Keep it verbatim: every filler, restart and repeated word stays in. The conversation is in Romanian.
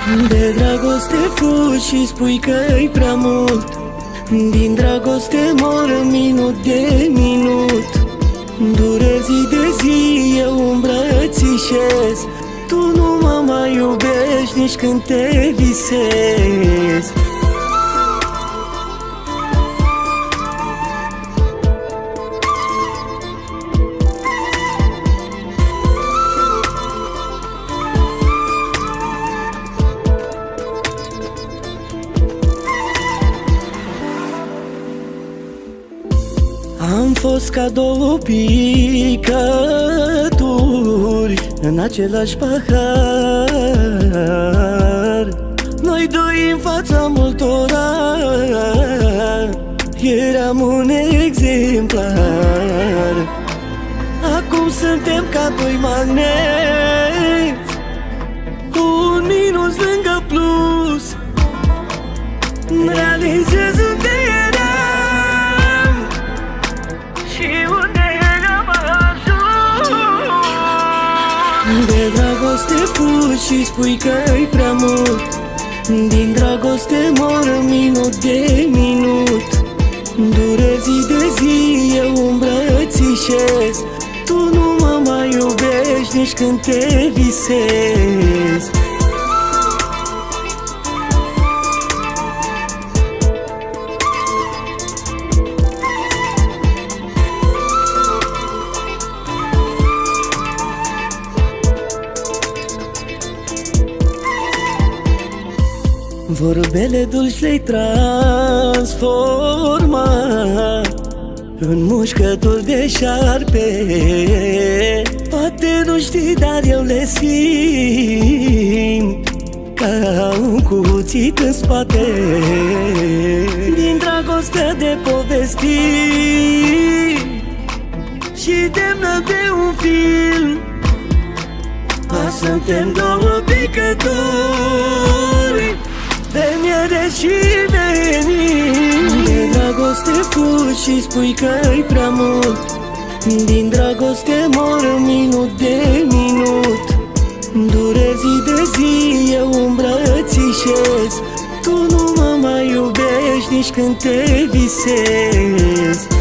De dragoste fugi și spui că-i prea mult. Din dragoste mor minut de minut. Dure zi de zi, eu îmbrățișez. Tu nu mă mai iubești nici când te visezi. Am fost ca două picături în același pahar. Noi doi în fața multora eram un exemplar. Acum suntem ca doi magneți, un minus lângă plus. Realizez unde eram și unde eram ajuns. De dragoste fugi și spui că-i prea mult. Din dragoste mor minut de minut. Dure zi de zi, eu îmbrățișez. Tu nu mă mai iubești nici când te visezi. Vorbele dulci le-ai transforma în mușcături de șarpe. Poate nu știi, dar eu le simt ca un cuțit în spate. Din dragostea de povesti și demnă de un film, azi suntem două picături de miere și venin. De dragoste fugi și spui că-i prea mult. Din dragoste mor minut de minut. Dure zi de zi, eu îmbrățișez. Tu nu mă mai iubești nici când te visezi.